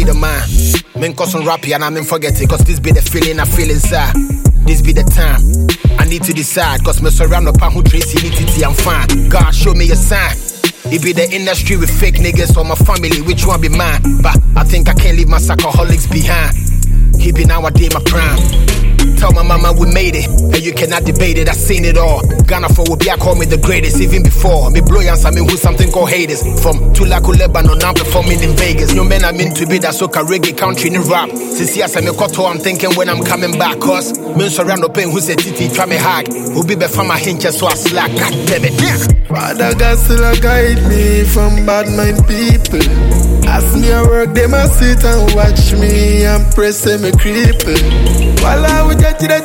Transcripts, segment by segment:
of mind. Men cause some rappy and I'm in forget it. Cause this be the feeling I feel inside. This be the time I need to decide. Cause me surround the pan who trace unity, I'm fine. God show me a sign. It be the industry with fake niggas or my family, which one be mine? But I think I can't leave my alcoholics behind. He be nowadays my prime. Tell my mama we made it, and you cannot debate it, I seen it all. Ghana for Wobia call me the greatest, even before. Me blow and me who something called haters. From Tulaku, Lebanon, I'm performing in Vegas. No man I'm into be that soca reggae country in rap. Since yes, I'm a koto, I'm thinking when I'm coming back. Cause men surround the pain who said titi, try me hard. Who be before my hinges so I slack, god damn it. Father God still guide me from bad mind people. Ask me I work, they must sit and watch me and press them a cripple. While I would judge the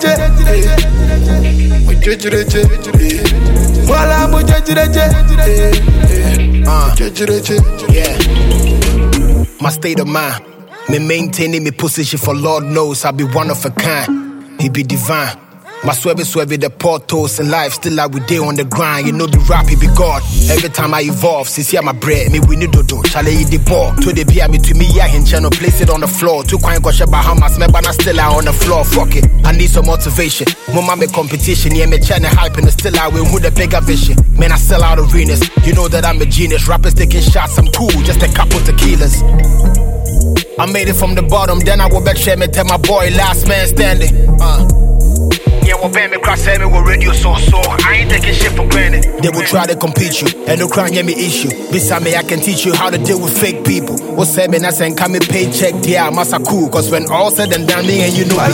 yeah. My state of mind, me maintaining me position for Lord knows I be one of a kind. He be divine. My swerve, the portals in life, still I would day on the grind. You know the rap, he be God. Every time I evolve, since here my bread, me we need to do. Shall I eat the ball? To the beer, me to me, yeah, him channel, place it on the floor. Two coin go Bahamas, me banana still out on the floor. Fuck it, I need some motivation. Mama me competition, yeah, me channel hype and still I will who the bigger vision. Man, I sell out arenas. You know that I'm a genius. Rappers taking shots, I'm cool, just a couple tequilas. I made it from the bottom, then I go back share me tell my boy, last man standing. Yeah, we'll pay me cross me with radio so I ain't taking shit for granted. They will try to compete you, and no crime get me issue. Beside me, I can teach you how to deal with fake people. What's said, man, I send come paycheck, yeah, massa cool. Cause when all said and done, me and you know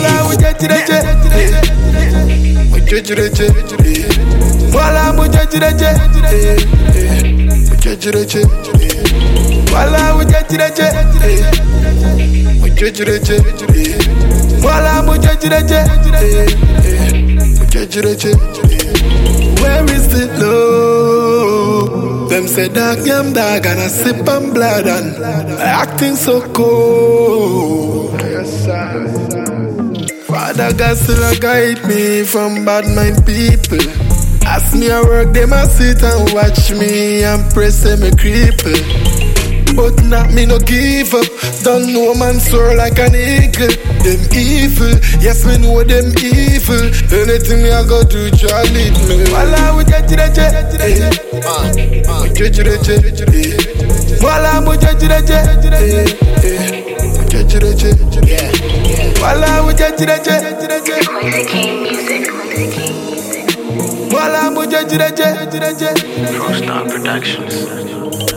where is the love? Them say dog yam dog and I sip on blood and acting so cold. Father God still guide me from bad mind people. Ask me I work, they must sit and watch me and press them a cripple. But not me no give up. Don't know man soar like an eagle. Them evil, yes me know them evil. Anything I go do, try lead me. Walla we judge the Walla we judge the Walla we judge the Walla we judge the Pro Star Productions.